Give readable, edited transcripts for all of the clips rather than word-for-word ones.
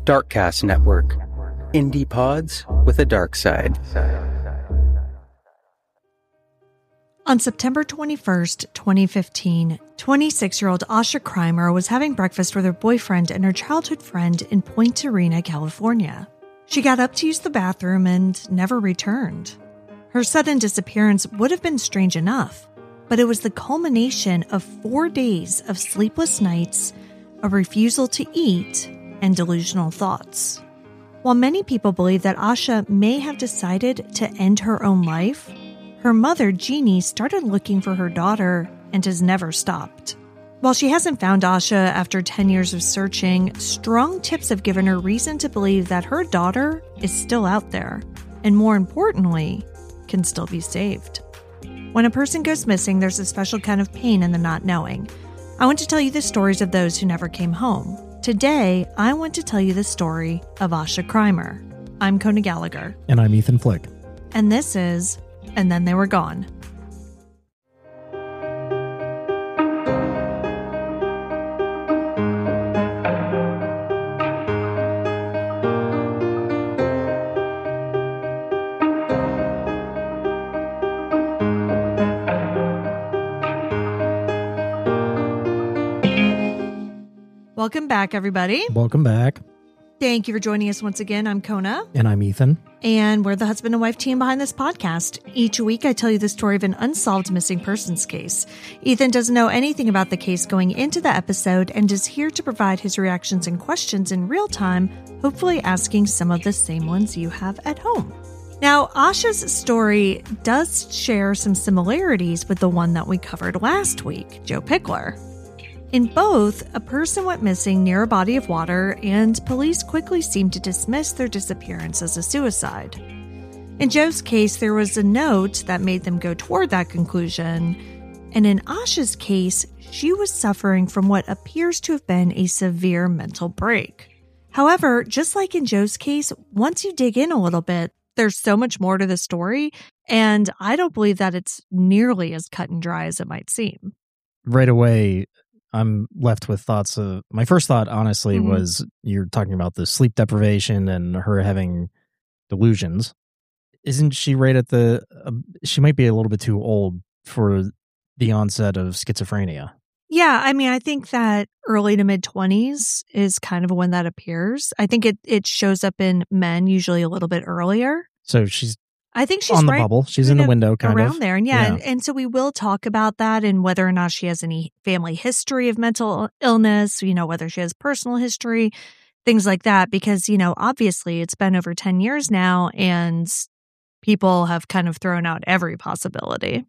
Darkcast Network. Indie pods with a dark side. On September 21st, 2015, 26-year-old Asha Krimer was having breakfast with her boyfriend and her childhood friend in Point Arena, California. She got up to use the bathroom and never returned. Her sudden disappearance would have been strange enough, but it was the culmination of 4 days of sleepless nights, a refusal to eat, and delusional thoughts. While many people believe that Asha may have decided to end her own life, her mother, Jeannie, started looking for her daughter and has never stopped. While she hasn't found Asha after 10 years of searching, strong tips have given her reason to believe that her daughter is still out there, and more importantly, can still be saved. When a person goes missing, there's a special kind of pain in the not knowing. I want to tell you the stories of those who never came home. Today, I want to tell you the story of Asha Krimer. I'm Kona Gallagher. And I'm Ethan Flick. And this is And Then They Were Gone. Welcome back, everybody. Welcome back. Thank you for joining us once again. I'm Kona. And I'm Ethan. And we're the husband and wife team behind this podcast. Each week, I tell you the story of an unsolved missing persons case. Ethan doesn't know anything about the case going into the episode and is here to provide his reactions and questions in real time, hopefully asking some of the same ones you have at home. Now, Asha's story does share some similarities with the one that we covered last week, Joe Pickler. In both, a person went missing near a body of water, and police quickly seemed to dismiss their disappearance as a suicide. In Joe's case, there was a note that made them go toward that conclusion, and in Asha's case, she was suffering from what appears to have been a severe mental break. However, just like in Joe's case, once you dig in a little bit, there's so much more to the story, and I don't believe that it's nearly as cut and dry as it might seem. Right away, I'm left with thoughts of, my first thought, honestly, was you're talking about the sleep deprivation and her having delusions. Isn't she right at she might be a little bit too old for the onset of schizophrenia. Yeah, I mean, I think that early to mid-20s is kind of when that appears. I think it shows up in men usually a little bit earlier. So I think she's on the right bubble. She's in the window, kind around of. there. And and so we will talk about that and whether or not she has any family history of mental illness, whether she has personal history, things like that. Because, obviously it's been over 10 years now and people have kind of thrown out every possibility.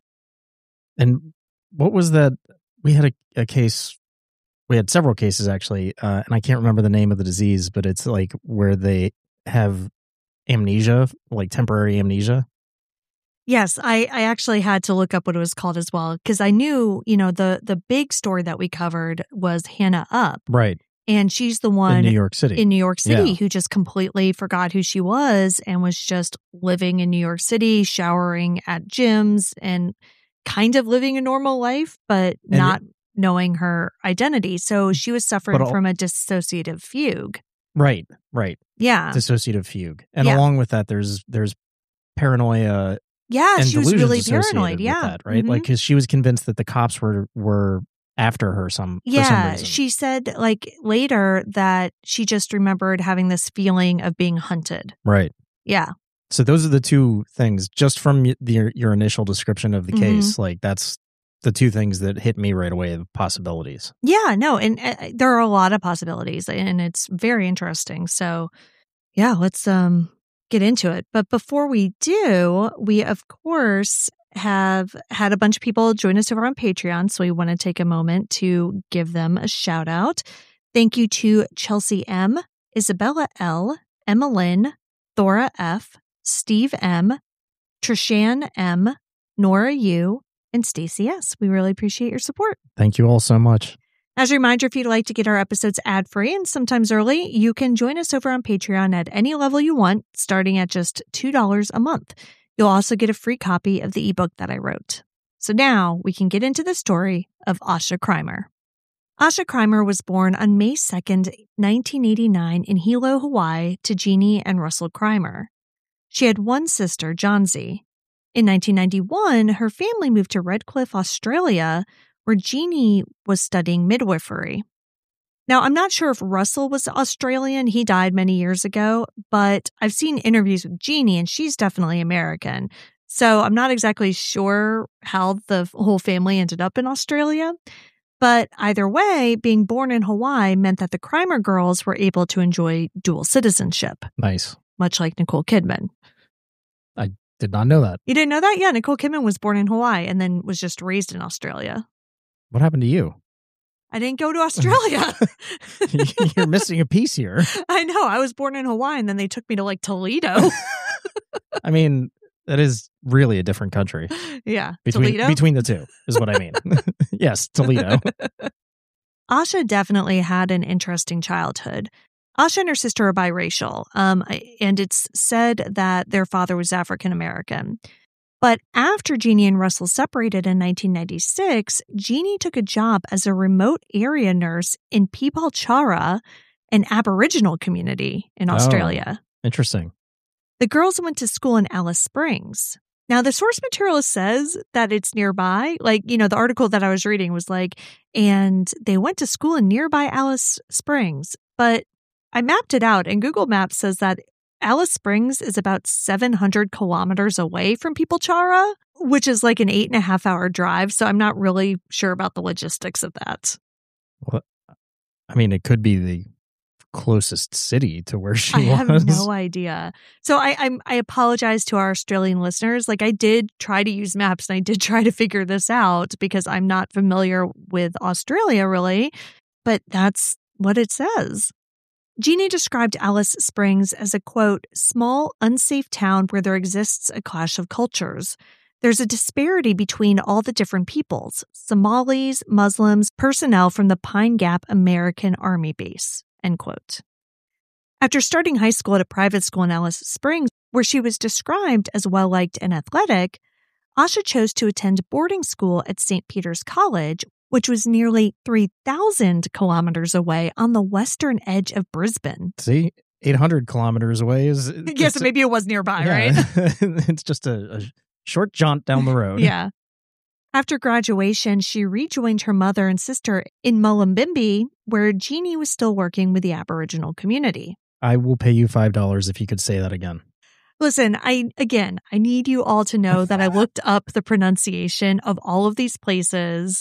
And what was that? We had a case, we had several cases actually, and I can't remember the name of the disease, but it's like where they have amnesia, like temporary amnesia. Yes, I actually had to look up what it was called as well, because I knew, the big story that we covered was Hannah Up. Right. And she's the one in New York City who just completely forgot who she was and was just living in New York City, showering at gyms and kind of living a normal life, but not knowing her identity. So she was suffering from a dissociative fugue. Right. Yeah. Dissociative fugue. And along with that, there's paranoia. Yeah, and she was really paranoid. With that, right? Like, because she was convinced that the cops were after her for some reason. She said later that she just remembered having this feeling of being hunted. Right. Yeah. So those are the two things, just from your initial description of the case. Like, that's the two things that hit me right away, the possibilities. Yeah, no, and there are a lot of possibilities, and it's very interesting. So, yeah, let's get into it. But before we do, we, of course, have had a bunch of people join us over on Patreon, so we want to take a moment to give them a shout out. Thank you to Chelsea M., Isabella L., Emma Lynn, Thora F., Steve M., Trishan M., Nora U., and Stacey S. We really appreciate your support. Thank you all so much. As a reminder, if you'd like to get our episodes ad-free and sometimes early, you can join us over on Patreon at any level you want, starting at just $2 a month. You'll also get a free copy of the ebook that I wrote. So now we can get into the story of Asha Krimer. Asha Crimer was born on May 2nd, 1989 in Hilo, Hawaii to Jeannie and Russell Crimer. She had one sister, Johnsy. In 1991, her family moved to Redcliffe, Australia, where Jeannie was studying midwifery. Now, I'm not sure if Russell was Australian. He died many years ago, but I've seen interviews with Jeannie, and she's definitely American. So I'm not exactly sure how the whole family ended up in Australia. But either way, being born in Hawaii meant that the Crimer girls were able to enjoy dual citizenship. Nice. Much like Nicole Kidman. I did not know that. You didn't know that? Yeah, Nicole Kidman was born in Hawaii and then was just raised in Australia. What happened to you? I didn't go to Australia. You're missing a piece here. I know. I was born in Hawaii and then they took me to like Toledo. I mean, that is really a different country. Yeah. Between the two is what I mean. Yes, Toledo. Asha definitely had an interesting childhood. Asha and her sister are biracial, and it's said that their father was African American. But after Jeannie and Russell separated in 1996, Jeannie took a job as a remote area nurse in Pipalchara, an Aboriginal community in Australia. Interesting. The girls went to school in Alice Springs. Now, the source material says that it's nearby. Like, the article that I was reading was like, and they went to school in nearby Alice Springs. But I mapped it out, and Google Maps says that Alice Springs is about 700 kilometers away from Pipalchara, which is like an 8.5-hour drive. So I'm not really sure about the logistics of that. Well, I mean, it could be the closest city to where she was. I have no idea. So I apologize to our Australian listeners. Like, I did try to use maps and I did try to figure this out because I'm not familiar with Australia really, but that's what it says. Jeannie described Alice Springs as a, quote, small, unsafe town where there exists a clash of cultures. There's a disparity between all the different peoples, Somalis, Muslims, personnel from the Pine Gap American Army Base, end quote. After starting high school at a private school in Alice Springs, where she was described as well-liked and athletic, Asha chose to attend boarding school at St. Peter's College, which was nearly 3,000 kilometers away on the western edge of Brisbane. See, 800 kilometers away is... Yes, so maybe it was nearby, right? It's just a short jaunt down the road. Yeah. After graduation, she rejoined her mother and sister in Mullumbimby, where Jeannie was still working with the Aboriginal community. I will pay you $5 if you could say that again. Listen, I need you all to know that I looked up the pronunciation of all of these places,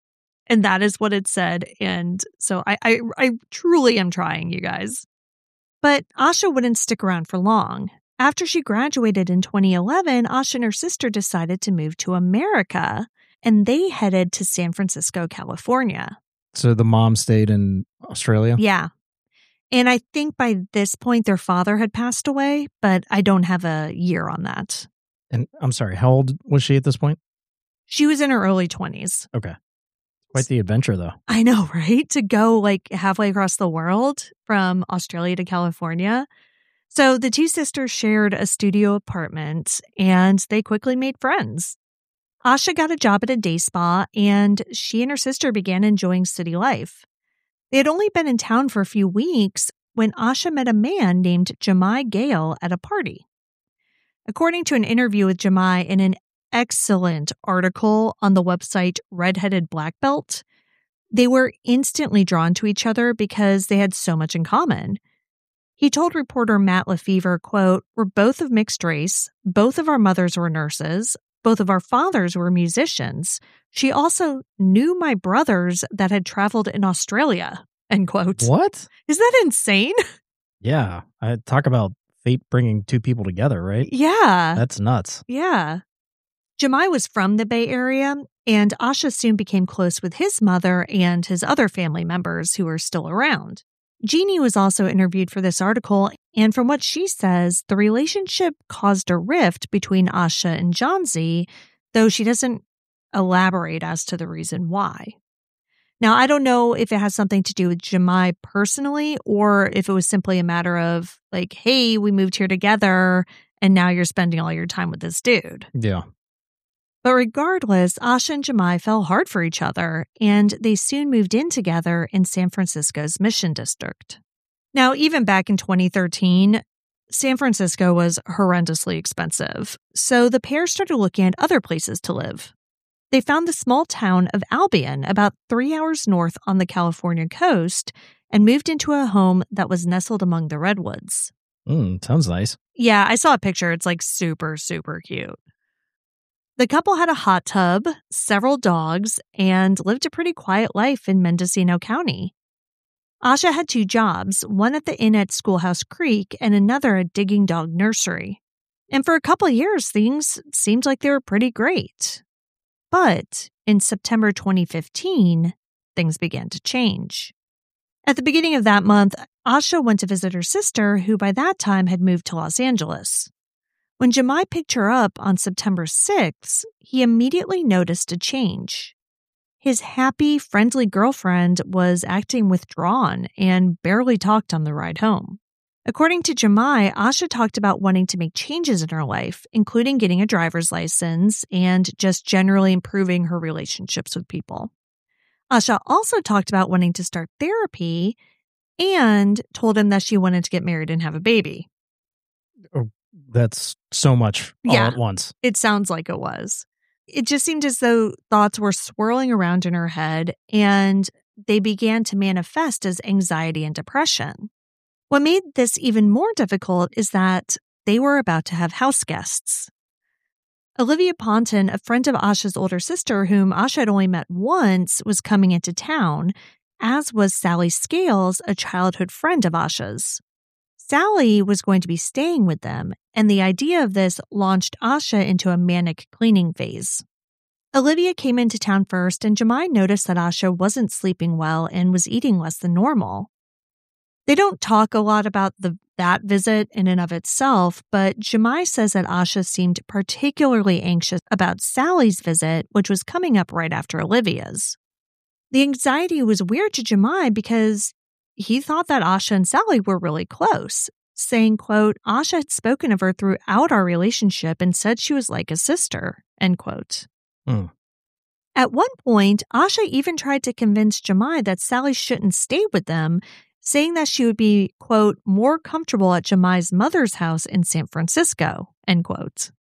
and that is what it said. And so I truly am trying, you guys. But Asha wouldn't stick around for long. After she graduated in 2011, Asha and her sister decided to move to America, and they headed to San Francisco, California. So the mom stayed in Australia? Yeah. And I think by this point, their father had passed away, but I don't have a year on that. And I'm sorry, how old was she at this point? She was in her early 20s. Okay. Quite the adventure, though. I know, right? To go like halfway across the world from Australia to California. So the two sisters shared a studio apartment and they quickly made friends. Asha got a job at a day spa and she and her sister began enjoying city life. They had only been in town for a few weeks when Asha met a man named Jemai Gale at a party. According to an interview with Jemai in an excellent article on the website Redheaded Black Belt, they were instantly drawn to each other because they had so much in common. He told reporter Matt Lefevre, quote, "We're both of mixed race. Both of our mothers were nurses. Both of our fathers were musicians. She also knew my brothers that had traveled in Australia," end quote. What? Is that insane? Yeah. I talk about fate bringing two people together, right? Yeah. That's nuts. Yeah. Jemai was from the Bay Area, and Asha soon became close with his mother and his other family members who were still around. Jeannie was also interviewed for this article, and from what she says, the relationship caused a rift between Asha and Johnsy, though she doesn't elaborate as to the reason why. Now, I don't know if it has something to do with Jemai personally, or if it was simply a matter of like, hey, we moved here together, and now you're spending all your time with this dude. Yeah. But regardless, Asha and Jemai fell hard for each other, and they soon moved in together in San Francisco's Mission District. Now, even back in 2013, San Francisco was horrendously expensive, so the pair started looking at other places to live. They found the small town of Albion, about 3 hours north on the California coast, and moved into a home that was nestled among the redwoods. Sounds nice. Yeah, I saw a picture. It's like super, super cute. The couple had a hot tub, several dogs, and lived a pretty quiet life in Mendocino County. Asha had 2 jobs, one at the inn at Schoolhouse Creek and another at Digging Dog Nursery. And for a couple of years, things seemed like they were pretty great. But in September 2015, things began to change. At the beginning of that month, Asha went to visit her sister, who by that time had moved to Los Angeles. When Jemai picked her up on September 6th, he immediately noticed a change. His happy, friendly girlfriend was acting withdrawn and barely talked on the ride home. According to Jemai, Asha talked about wanting to make changes in her life, including getting a driver's license and just generally improving her relationships with people. Asha also talked about wanting to start therapy and told him that she wanted to get married and have a baby. Oh, that's so much all at once. It sounds like it was. It just seemed as though thoughts were swirling around in her head, and they began to manifest as anxiety and depression. What made this even more difficult is that they were about to have house guests. Olivia Ponton, a friend of Asha's older sister whom Asha had only met once, was coming into town, as was Sally Scales, a childhood friend of Asha's. Sally was going to be staying with them, and the idea of this launched Asha into a manic cleaning phase. Olivia came into town first, and Jemai noticed that Asha wasn't sleeping well and was eating less than normal. They don't talk a lot about that visit in and of itself, but Jemai says that Asha seemed particularly anxious about Sally's visit, which was coming up right after Olivia's. The anxiety was weird to Jemai because he thought that Asha and Sally were really close, saying, quote, Asha had spoken of her throughout our relationship and said she was like a sister, end quote. At one point, Asha even tried to convince Jemai that Sally shouldn't stay with them, saying that she would be, quote, more comfortable at Jemai's mother's house in San Francisco, end quote.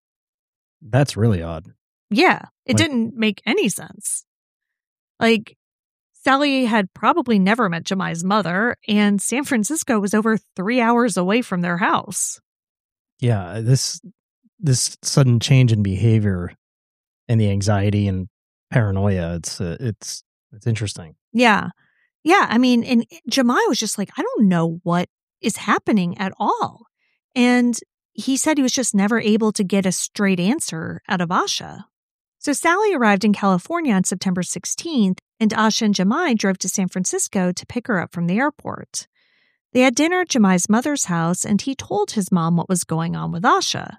That's really odd. Yeah, it didn't make any sense. Like, Sally had probably never met Jemai's mother, and San Francisco was over 3 hours away from their house. Yeah, this sudden change in behavior and the anxiety and paranoia, it's interesting. Yeah. Yeah, I mean, and Jemai was just like, I don't know what is happening at all. And he said he was just never able to get a straight answer out of Asha. So Sally arrived in California on September 16th, and Asha and Jemai drove to San Francisco to pick her up from the airport. They had dinner at Jemai's mother's house, and he told his mom what was going on with Asha.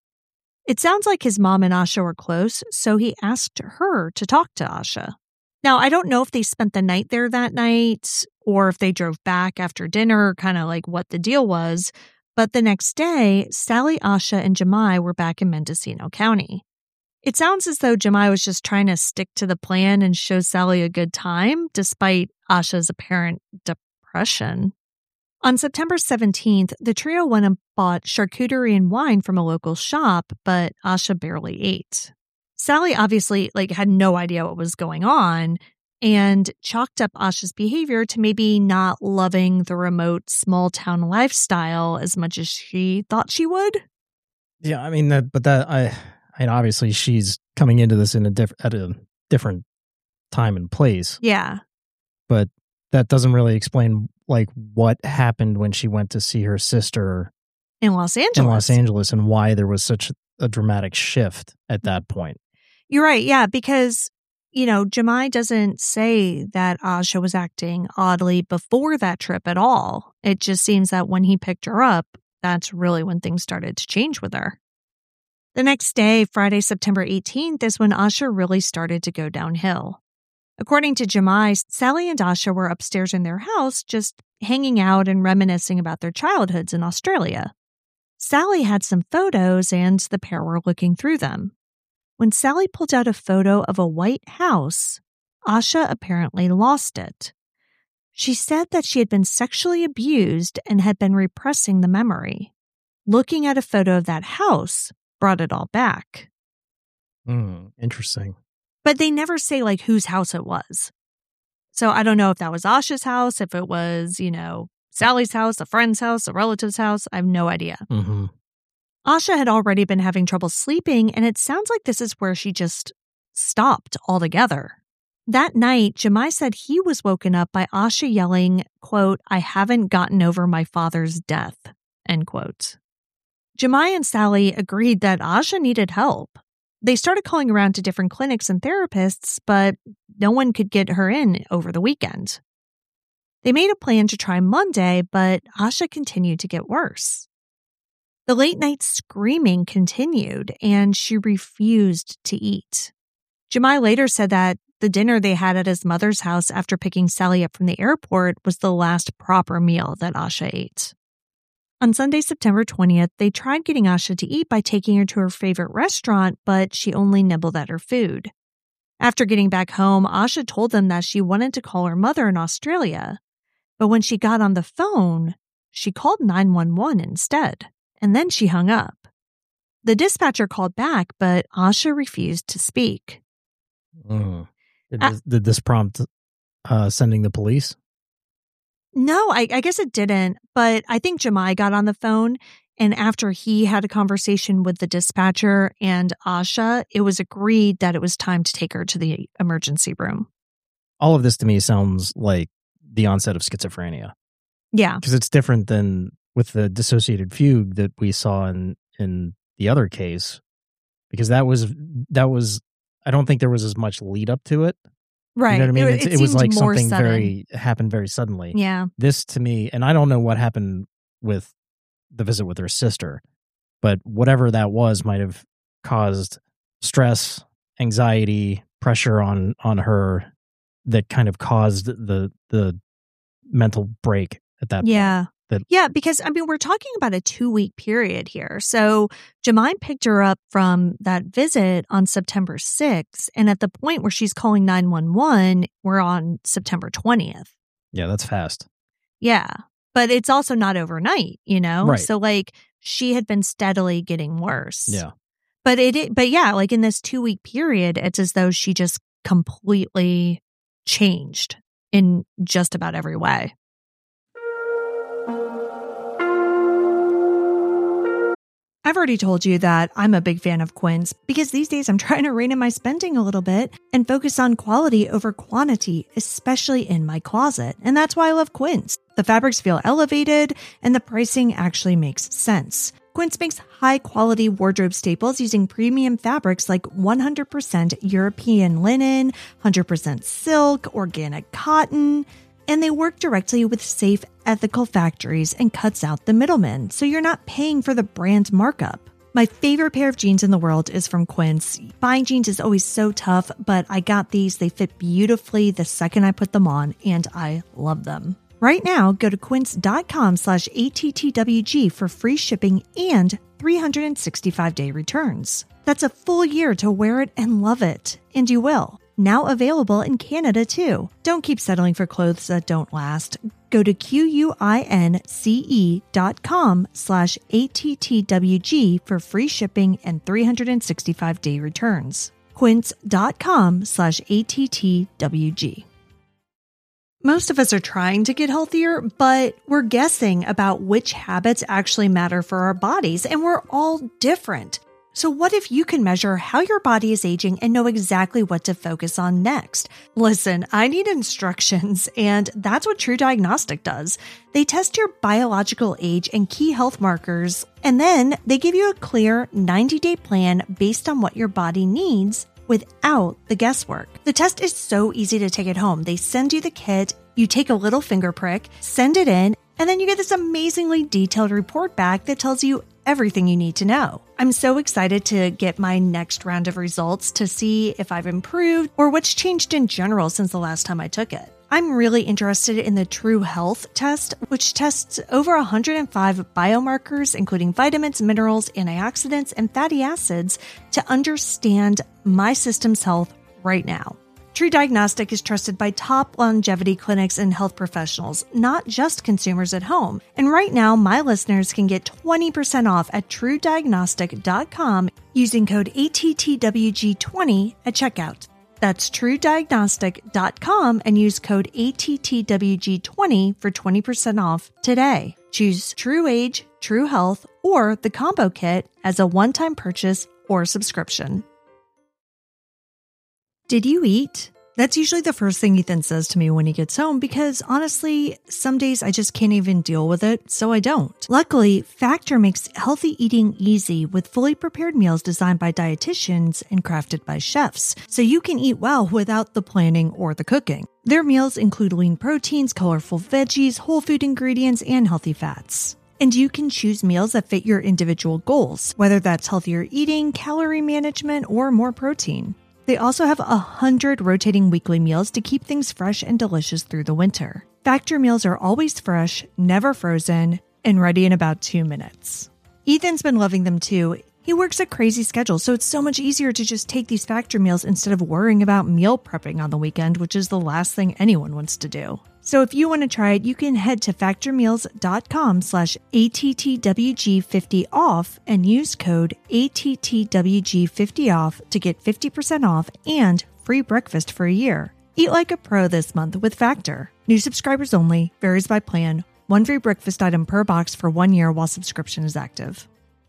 It sounds like his mom and Asha were close, so he asked her to talk to Asha. Now, I don't know if they spent the night there that night or if they drove back after dinner, kind of like what the deal was, but the next day, Sally, Asha, and Jemai were back in Mendocino County. It sounds as though Jemai was just trying to stick to the plan and show Sally a good time, despite Asha's apparent depression. On September 17th, the trio went and bought charcuterie and wine from a local shop, but Asha barely ate. Sally obviously had no idea what was going on and chalked up Asha's behavior to maybe not loving the remote small town lifestyle as much as she thought she would. Yeah, I mean obviously she's coming into this at a different time and place. Yeah. But that doesn't really explain what happened when she went to see her sister in Los Angeles and why there was such a dramatic shift at that point. You're right. Yeah, because Jemai doesn't say that Asha was acting oddly before that trip at all. It just seems that when he picked her up, that's really when things started to change with her. The next day, Friday, September 18th, is when Asha really started to go downhill. According to Jemai, Sally and Asha were upstairs in their house just hanging out and reminiscing about their childhoods in Australia. Sally had some photos and the pair were looking through them. When Sally pulled out a photo of a white house, Asha apparently lost it. She said that she had been sexually abused and had been repressing the memory. Looking at a photo of that house brought it all back. Interesting. But they never say like whose house it was. So I don't know if that was Asha's house, if it was, Sally's house, a friend's house, a relative's house. I have no idea. Mm-hmm. Asha had already been having trouble sleeping, and it sounds like this is where she just stopped altogether. That night, Jemai said he was woken up by Asha yelling, quote, "I haven't gotten over my father's death," end quote. Jemai and Sally agreed that Asha needed help. They started calling around to different clinics and therapists, but no one could get her in over the weekend. They made a plan to try Monday, but Asha continued to get worse. The late night screaming continued, and she refused to eat. Jemai later said that the dinner they had at his mother's house after picking Sally up from the airport was the last proper meal that Asha ate. On Sunday, September 20th, they tried getting Asha to eat by taking her to her favorite restaurant, but she only nibbled at her food. After getting back home, Asha told them that she wanted to call her mother in Australia, but when she got on the phone, she called 911 instead, and then she hung up. The dispatcher called back, but Asha refused to speak. Did this prompt sending the police? No, I guess it didn't, but I think Jemai got on the phone, and after he had a conversation with the dispatcher and Asha, it was agreed that it was time to take her to the emergency room. All of this to me sounds like the onset of schizophrenia. Yeah. Because it's different than with the dissociated fugue that we saw in the other case, because that was I don't think there was as much lead up to it. Right. You know what I mean? It was like something sudden. happened very suddenly. Yeah. This to me, and I don't know what happened with the visit with her sister, but whatever that was might have caused stress, anxiety, pressure on her that kind of caused the mental break at that point. Yeah, because, we're talking about a 2-week period here. So Jemai picked her up from that visit on September 6th, and at the point where she's calling 911, we're on September 20th. Yeah, that's fast. Yeah, but it's also not overnight, Right. So, she had been steadily getting worse. Yeah. But yeah, in this 2-week period, it's as though she just completely changed in just about every way. I've already told you that I'm a big fan of Quince because these days I'm trying to rein in my spending a little bit and focus on quality over quantity, especially in my closet. And that's why I love Quince. The fabrics feel elevated and the pricing actually makes sense. Quince makes high-quality wardrobe staples using premium fabrics like 100% European linen, 100% silk, organic cotton, and they work directly with safe, ethical factories and cuts out the middlemen, so you're not paying for the brand markup. My favorite pair of jeans in the world is from Quince. Buying jeans is always so tough, but I got these. They fit beautifully the second I put them on, and I love them. Right now, go to quince.com/ATTWG for free shipping and 365-day returns. That's a full year to wear it and love it, and you will. Now available in Canada, too. Don't keep settling for clothes that don't last. Go to quince.com/ATTWG for free shipping and 365-day returns. Quince.com/ATTWG. Most of us are trying to get healthier, but we're guessing about which habits actually matter for our bodies, and we're all different. So what if you can measure how your body is aging and know exactly what to focus on next? Listen, I need instructions, and that's what True Diagnostic does. They test your biological age and key health markers, and then they give you a clear 90-day plan based on what your body needs without the guesswork. The test is so easy to take at home. They send you the kit, you take a little finger prick, send it in, and then you get this amazingly detailed report back that tells you everything you need to know. I'm so excited to get my next round of results to see if I've improved or what's changed in general since the last time I took it. I'm really interested in the True Health test, which tests over 105 biomarkers, including vitamins, minerals, antioxidants, and fatty acids, to understand my system's health right now. True Diagnostic is trusted by top longevity clinics and health professionals, not just consumers at home. And right now, my listeners can get 20% off at TrueDiagnostic.com using code ATTWG20 at checkout. That's TrueDiagnostic.com and use code ATTWG20 for 20% off today. Choose True Age, True Health, or the Combo Kit as a one-time purchase or subscription. Did you eat? That's usually the first thing Ethan says to me when he gets home because, honestly, some days I just can't even deal with it, so I don't. Luckily, Factor makes healthy eating easy with fully prepared meals designed by dietitians and crafted by chefs, so you can eat well without the planning or the cooking. Their meals include lean proteins, colorful veggies, whole food ingredients, and healthy fats. And you can choose meals that fit your individual goals, whether that's healthier eating, calorie management, or more protein. They also have 100 rotating weekly meals to keep things fresh and delicious through the winter. Factor meals are always fresh, never frozen, and ready in about 2 minutes. Ethan's been loving them too. He works a crazy schedule, so it's so much easier to just take these Factor meals instead of worrying about meal prepping on the weekend, which is the last thing anyone wants to do. So if you want to try it, you can head to factormeals.com/ATTWG50off and use code ATTWG50off to get 50% off and free breakfast for a year. Eat like a pro this month with Factor. New subscribers only, varies by plan. One free breakfast item per box for 1 year while subscription is active.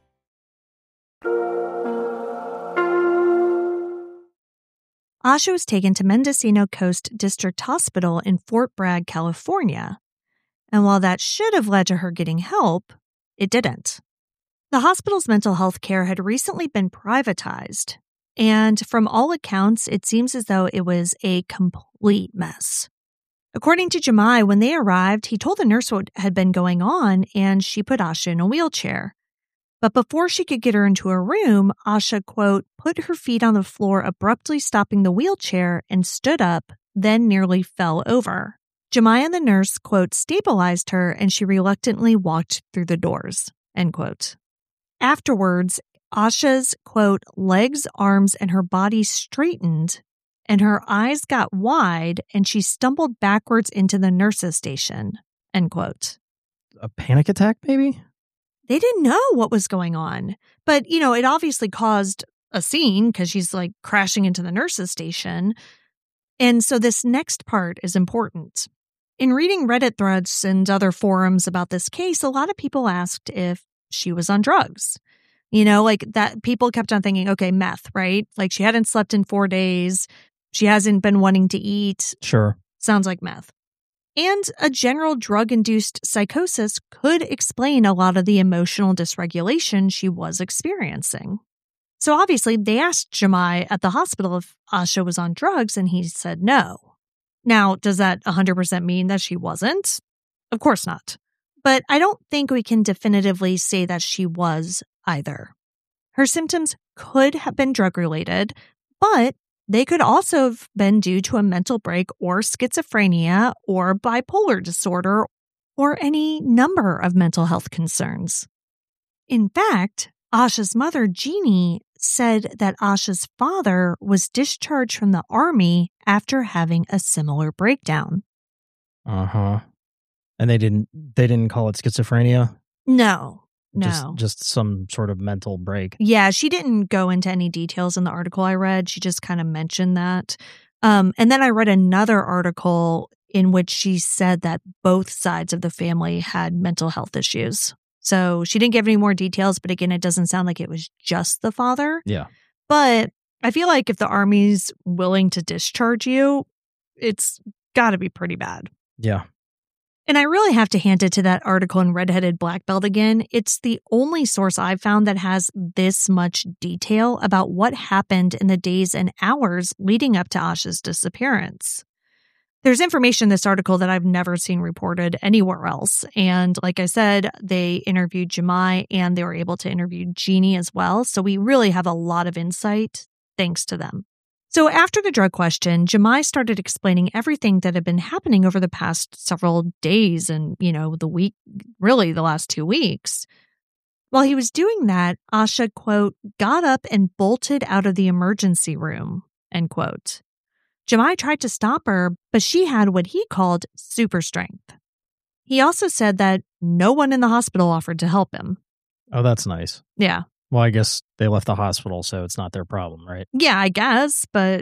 Asha was taken to Mendocino Coast District Hospital in Fort Bragg, California. And while that should have led to her getting help, it didn't. The hospital's mental health care had recently been privatized, and from all accounts, it seems as though it was a complete mess. According to Jemai, when they arrived, he told the nurse what had been going on, and she put Asha in a wheelchair. But before she could get her into a room, Asha, quote, put her feet on the floor, abruptly stopping the wheelchair, and stood up, then nearly fell over. Jemai and the nurse, quote, stabilized her, and she reluctantly walked through the doors, end quote. Afterwards, Asha's, quote, legs, arms, and her body straightened, and her eyes got wide, and she stumbled backwards into the nurse's station, end quote. A panic attack, maybe? They didn't know what was going on. But, it obviously caused a scene because she's like crashing into the nurse's station. And so this next part is important. In reading Reddit threads and other forums about this case, a lot of people asked if she was on drugs. Like that people kept on thinking, okay, meth, right? Like she hadn't slept in 4 days. She hasn't been wanting to eat. Sure. Sounds like meth. And a general drug-induced psychosis could explain a lot of the emotional dysregulation she was experiencing. So obviously, they asked Jemai at the hospital if Asha was on drugs, and he said no. Now, does that 100% mean that she wasn't? Of course not. But I don't think we can definitively say that she was either. Her symptoms could have been drug-related, but they could also have been due to a mental break or schizophrenia or bipolar disorder or any number of mental health concerns. In fact, Asha's mother, Jeannie, said that Asha's father was discharged from the Army after having a similar breakdown. Uh-huh. And they didn't call it schizophrenia? No. Just some sort of mental break. Yeah, she didn't go into any details in the article I read. She just kind of mentioned that. And then I read another article in which she said that both sides of the family had mental health issues. So she didn't give any more details, but again, it doesn't sound like it was just the father. Yeah. But I feel like if the Army's willing to discharge you, it's got to be pretty bad. Yeah. And I really have to hand it to that article in Redheaded Black Belt again. It's the only source I've found that has this much detail about what happened in the days and hours leading up to Asha's disappearance. There's information in this article that I've never seen reported anywhere else. And like I said, they interviewed Jemai and they were able to interview Jeannie as well. So we really have a lot of insight thanks to them. So after the drug question, Jemai started explaining everything that had been happening over the past several days and, the week, really the last 2 weeks. While he was doing that, Asha, quote, got up and bolted out of the emergency room, end quote. Jemai tried to stop her, but she had what he called super strength. He also said that no one in the hospital offered to help him. Oh, that's nice. Yeah. Well, I guess they left the hospital, so it's not their problem, right? Yeah, I guess, but,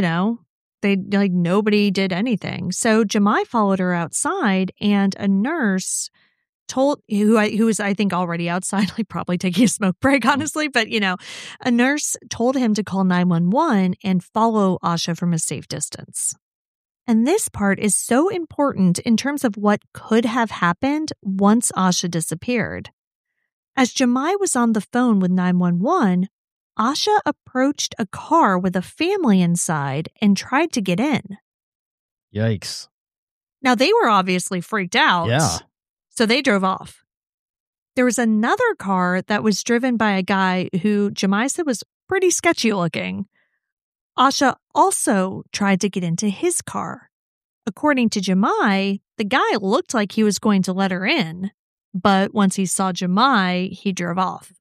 nobody did anything. So Jemai followed her outside, and a nurse who was, I think, already outside, probably taking a smoke break, honestly, but, a nurse told him to call 911 and follow Asha from a safe distance. And this part is so important in terms of what could have happened once Asha disappeared. As Jemai was on the phone with 911, Asha approached a car with a family inside and tried to get in. Yikes. Now, they were obviously freaked out. Yeah. So they drove off. There was another car that was driven by a guy who Jemai said was pretty sketchy looking. Asha also tried to get into his car. According to Jemai, the guy looked like he was going to let her in, but once he saw Jemai, he drove off.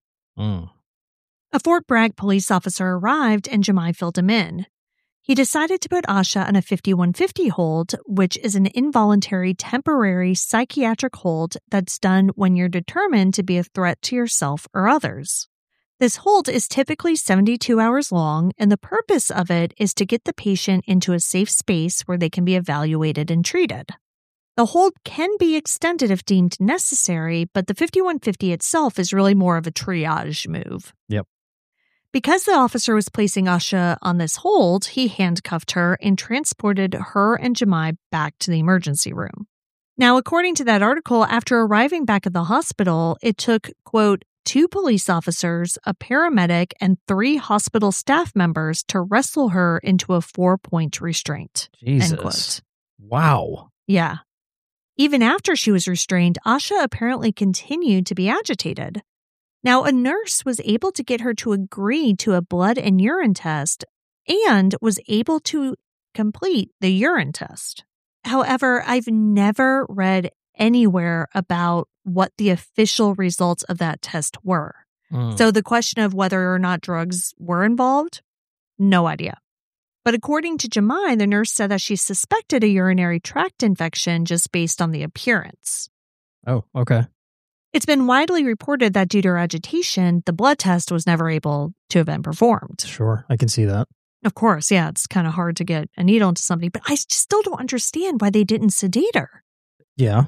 A Fort Bragg police officer arrived and Jemai filled him in. He decided to put Asha on a 5150 hold, which is an involuntary temporary psychiatric hold that's done when you're determined to be a threat to yourself or others. This hold is typically 72 hours long, and the purpose of it is to get the patient into a safe space where they can be evaluated and treated. The hold can be extended if deemed necessary, but the 5150 itself is really more of a triage move. Yep. Because the officer was placing Asha on this hold, he handcuffed her and transported her and Jemai back to the emergency room. Now, according to that article, after arriving back at the hospital, it took, quote, 2 police officers, a paramedic, and 3 hospital staff members to wrestle her into a 4-point restraint. Jesus. End quote. Wow. Yeah. Even after she was restrained, Asha apparently continued to be agitated. Now, a nurse was able to get her to agree to a blood and urine test and was able to complete the urine test. However, I've never read anywhere about what the official results of that test were. So the question of whether or not drugs were involved, no idea. But according to Jemai, the nurse said that she suspected a urinary tract infection just based on the appearance. Oh, okay. It's been widely reported that due to her agitation, the blood test was never able to have been performed. Sure, I can see that. Of course, yeah, it's kind of hard to get a needle into somebody, but I still don't understand why they didn't sedate her. Yeah.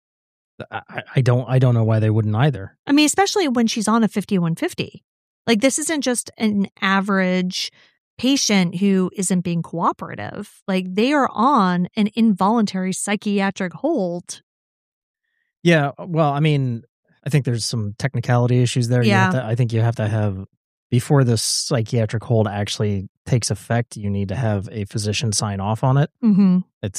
I don't know why they wouldn't either. I mean, especially when she's on a 5150. This isn't just an average patient who isn't being cooperative. They are on an involuntary psychiatric hold. Yeah, well, I mean, I think there's some technicality issues there. Yeah. I think you have to have, before the psychiatric hold actually takes effect, you need to have a physician sign off on it. Mm-hmm.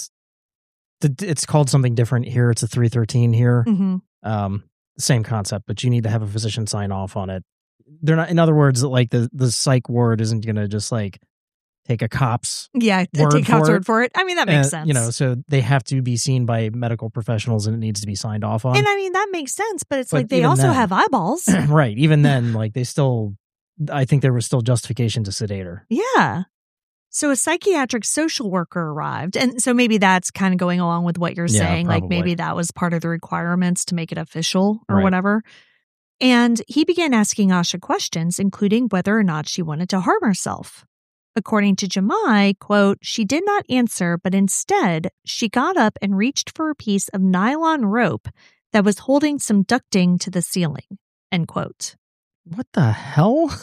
It's called something different here. It's a 313 here. Mm-hmm. Same concept, but you need to have a physician sign off on it. They're not, in other words, the psych ward isn't going to just take a cop's take cop's word for it. I mean, that makes sense. So they have to be seen by medical professionals and it needs to be signed off on. And I mean, that makes sense, but it's they also have eyeballs. Right. Even then, they still, I think there was still justification to sedate her. Yeah. So a psychiatric social worker arrived. And so maybe that's kind of going along with what you're saying. Probably. Maybe that was part of the requirements to make it official or whatever. And he began asking Asha questions, including whether or not she wanted to harm herself. According to Jemai, quote, she did not answer, but instead she got up and reached for a piece of nylon rope that was holding some ducting to the ceiling, end quote. What the hell?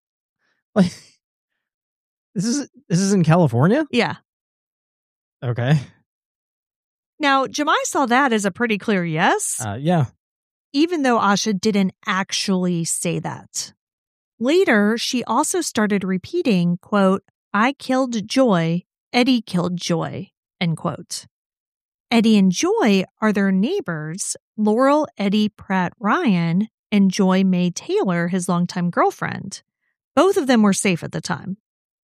This is in California? Yeah. Okay. Now, Jemai saw that as a pretty clear yes. Yeah. Even though Asha didn't actually say that. Later, she also started repeating, quote, I killed Joy, Eddie killed Joy, end quote. Eddie and Joy are their neighbors, Laurel Eddie Pratt Ryan and Joy May Taylor, his longtime girlfriend. Both of them were safe at the time.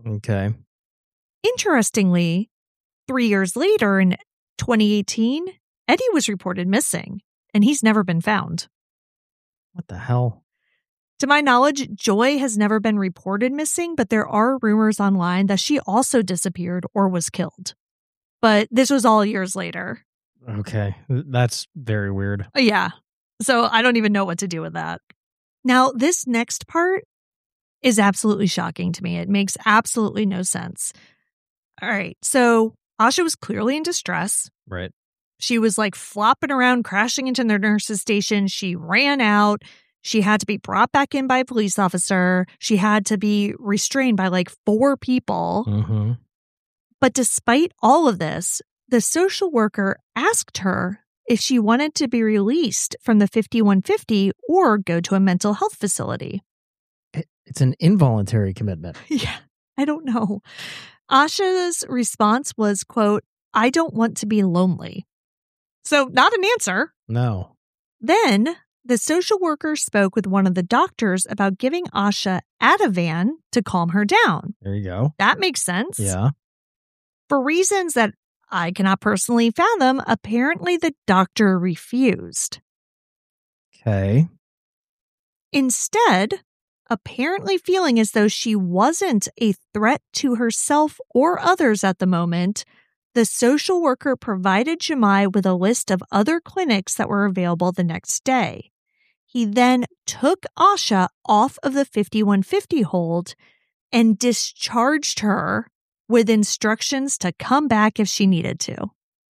Okay. Interestingly, 3 years later in 2018, Eddie was reported missing, and he's never been found. What the hell? To my knowledge, Joy has never been reported missing, but there are rumors online that she also disappeared or was killed. But this was all years later. Okay. That's very weird. Yeah. So I don't even know what to do with that. Now, this next part is absolutely shocking to me. It makes absolutely no sense. All right. So Asha was clearly in distress. Right. She was like flopping around, crashing into the nurse's station. She ran out. She had to be brought back in by a police officer. She had to be restrained by like 4 people. Mm-hmm. But despite all of this, the social worker asked her if she wanted to be released from the 5150 or go to a mental health facility. It's an involuntary commitment. Yeah, I don't know. Asha's response was, quote, "I don't want to be lonely." So not an answer. No. Then the social worker spoke with one of the doctors about giving Asha Ativan to calm her down. There you go. That makes sense. Yeah. For reasons that I cannot personally fathom, apparently the doctor refused. Okay. Instead, apparently feeling as though she wasn't a threat to herself or others at the moment, the social worker provided Jemai with a list of other clinics that were available the next day. He then took Asha off of the 5150 hold and discharged her with instructions to come back if she needed to.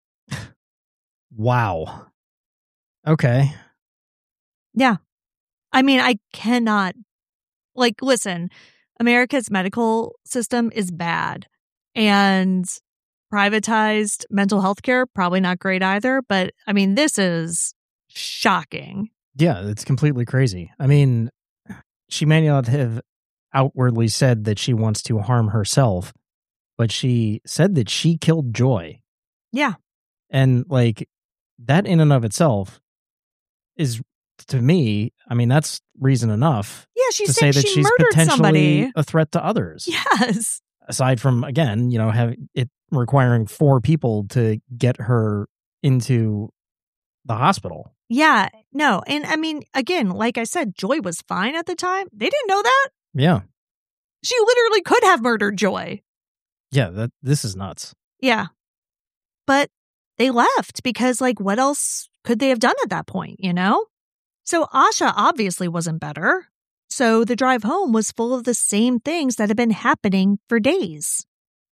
Wow. Okay. Yeah. I mean, I cannot, like, listen, America's medical system is bad, and privatized mental health care, probably not great either. But I mean, this is shocking. Yeah, it's completely crazy. I mean, she may not have outwardly said that she wants to harm herself, but she said that she killed Joy. Yeah. And like that in and of itself is, to me, I mean, that's reason enough. Yeah, she's to saying say that she she's murdered potentially somebody. a threat to others. Yes. Aside from, again, having it requiring 4 people to get her into the hospital. Yeah, no. And I mean, again, like I said, Joy was fine at the time. They didn't know that. Yeah. She literally could have murdered Joy. Yeah, this is nuts. Yeah. But they left because, like, what else could they have done at that point, So Asha obviously wasn't better. So the drive home was full of the same things that had been happening for days.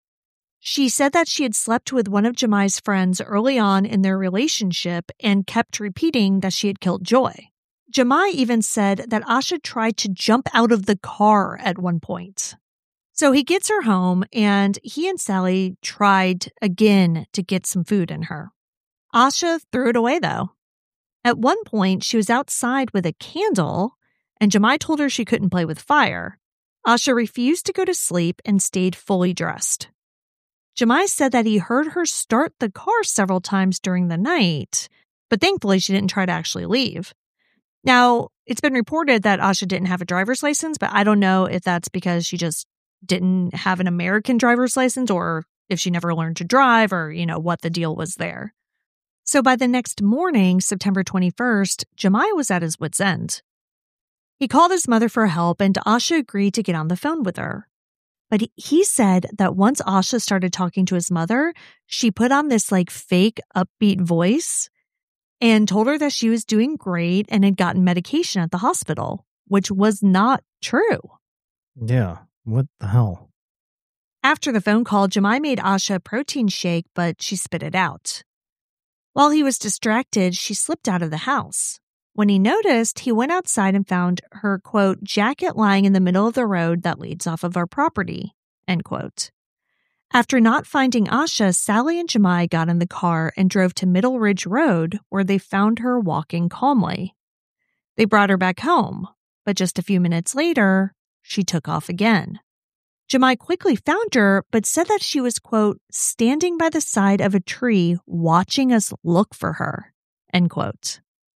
She said that she had slept with one of Jemai's friends early on in their relationship and kept repeating that she had killed Joy. Jemai even said that Asha tried to jump out of the car at one point. So he gets her home, and he and Sally tried again to get some food in her. Asha threw it away, though. At one point, she was outside with a candle, and Jemai told her she couldn't play with fire. Asha refused to go to sleep and stayed fully dressed. Jemai said that he heard her start the car several times during the night, but thankfully she didn't try to actually leave. Now, it's been reported that Asha didn't have a driver's license, but I don't know if that's because she just didn't have an American driver's license or if she never learned to drive or, what the deal was there. So by the next morning, September 21st, Jemai was at his wit's end. He called his mother for help, and Asha agreed to get on the phone with her. But he said that once Asha started talking to his mother, she put on this fake upbeat voice and told her that she was doing great and had gotten medication at the hospital, which was not true. Yeah. What the hell? After the phone call, Jemai made Asha a protein shake, but she spit it out. While he was distracted, she slipped out of the house. When he noticed, he went outside and found her, quote, jacket lying in the middle of the road that leads off of our property, end quote. After not finding Asha, Sally and Jemai got in the car and drove to Middle Ridge Road, where they found her walking calmly. They brought her back home, but just a few minutes later, she took off again. Jemai quickly found her, but said that she was, quote, standing by the side of a tree watching us look for her, end quote.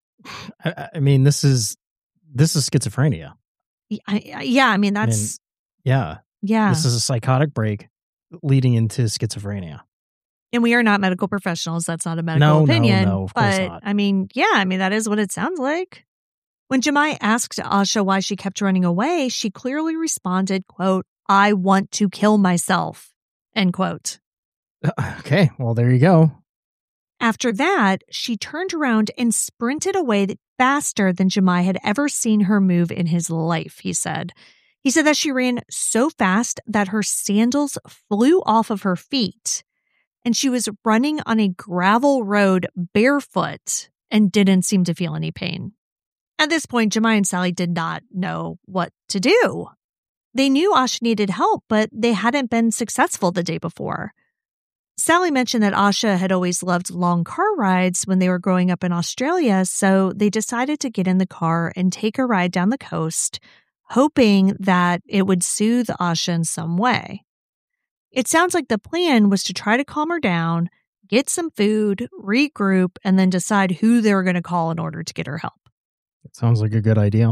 I mean, this is schizophrenia. Yeah, I mean, that's... Yeah. Yeah. This is a psychotic break leading into schizophrenia. And we are not medical professionals. That's not a medical opinion. No, of course but not. that is what it sounds like. When Jemai asked Asha why she kept running away, she clearly responded, quote, "I want to kill myself," end quote. Okay, well, there you go. After that, she turned around and sprinted away faster than Jemai had ever seen her move in his life, he said. He said that she ran so fast that her sandals flew off of her feet, and she was running on a gravel road barefoot and didn't seem to feel any pain. At this point, Jemai and Sally did not know what to do. They knew Asha needed help, but they hadn't been successful the day before. Sally mentioned that Asha had always loved long car rides when they were growing up in Australia, so they decided to get in the car and take a ride down the coast, hoping that it would soothe Asha in some way. It sounds like the plan was to try to calm her down, get some food, regroup, and then decide who they were going to call in order to get her help. It sounds like a good idea.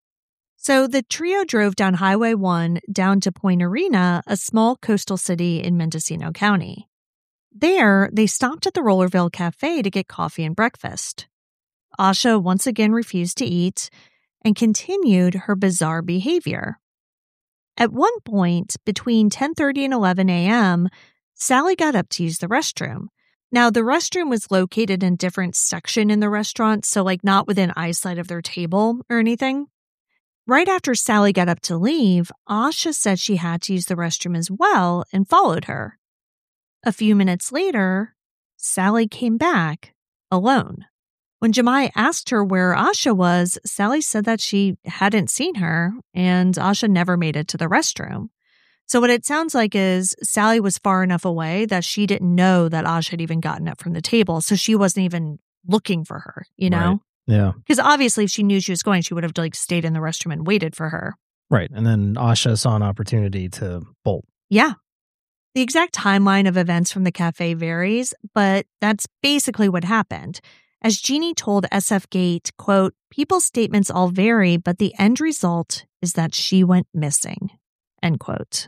So the trio drove down Highway 1 down to Point Arena, a small coastal city in Mendocino County. There, they stopped at the Rollerville Cafe to get coffee and breakfast. Asha once again refused to eat and continued her bizarre behavior. At one point, between 10:30 and 11 a.m., Sally got up to use the restroom. Now, the restroom was located in a different section in the restaurant, so not within eyesight of their table or anything. Right after Sally got up to leave, Asha said she had to use the restroom as well and followed her. A few minutes later, Sally came back alone. When Jemai asked her where Asha was, Sally said that she hadn't seen her and Asha never made it to the restroom. So what it sounds like is Sally was far enough away that she didn't know that Asha had even gotten up from the table. So she wasn't even looking for her, you know? Right. Yeah. Because obviously if she knew she was going, she would have stayed in the restroom and waited for her. Right. And then Asha saw an opportunity to bolt. Yeah. The exact timeline of events from the cafe varies, but that's basically what happened. As Jeannie told SF Gate, quote, "People's statements all vary, but the end result is that she went missing," end quote.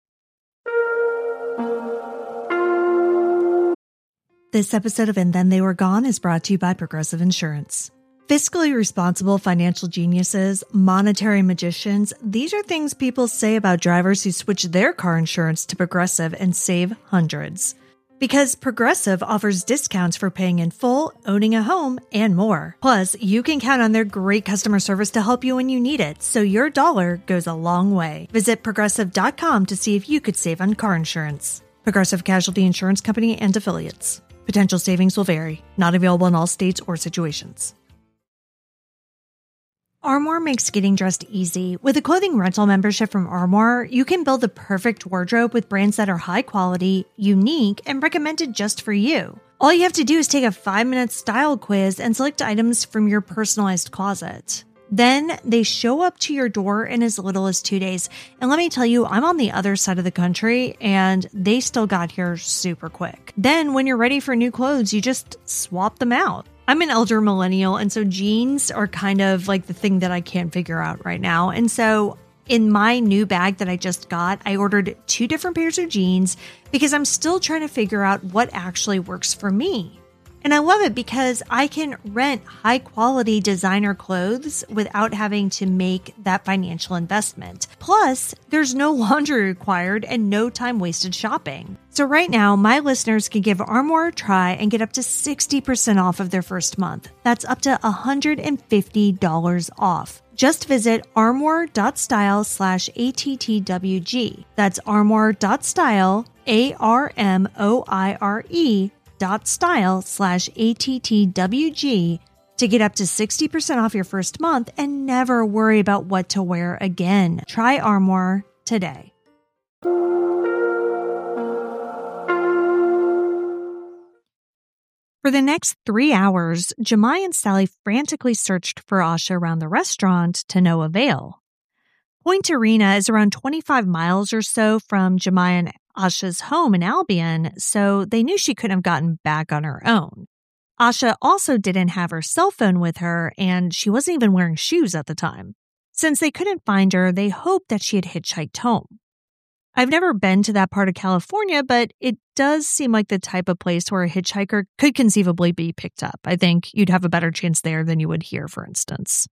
This episode of And Then They Were Gone is brought to you by Progressive Insurance. Fiscally responsible financial geniuses, monetary magicians, these are things people say about drivers who switch their car insurance to Progressive and save hundreds. Because Progressive offers discounts for paying in full, owning a home, and more. Plus, you can count on their great customer service to help you when you need it, so your dollar goes a long way. Visit Progressive.com to see if you could save on car insurance. Progressive Casualty Insurance Company and Affiliates. Potential savings will vary. Not available in all states or situations. Armoire makes getting dressed easy. With a clothing rental membership from Armoire, you can build the perfect wardrobe with brands that are high quality, unique, and recommended just for you. All you have to do is take a 5-minute style quiz and select items from your personalized closet. Then they show up to your door in as little as 2 days. And let me tell you, I'm on the other side of the country and they still got here super quick. Then when you're ready for new clothes, you just swap them out. I'm an elder millennial, and so jeans are kind of like the thing that I can't figure out right now. And so in my new bag that I just got, I ordered 2 different pairs of jeans because I'm still trying to figure out what actually works for me. And I love it because I can rent high quality designer clothes without having to make that financial investment. Plus, there's no laundry required and no time wasted shopping. So right now, my listeners can give Armoire a try and get up to 60% off of their first month. That's up to $150 off. Just visit armoire.style/ATTWG. That's armoire.style, ARMOIRE.style/ATTWG to get up to 60% off your first month and never worry about what to wear again. Try Armoire today. For the next 3 hours, Jemai and Sally frantically searched for Asha around the restaurant to no avail. Point Arena is around 25 miles or so from Jemai and Asha's home in Albion, so they knew she couldn't have gotten back on her own. Asha also didn't have her cell phone with her, and she wasn't even wearing shoes at the time. Since they couldn't find her, they hoped that she had hitchhiked home. I've never been to that part of California, but it does seem like the type of place where a hitchhiker could conceivably be picked up. I think you'd have a better chance there than you would here, for instance.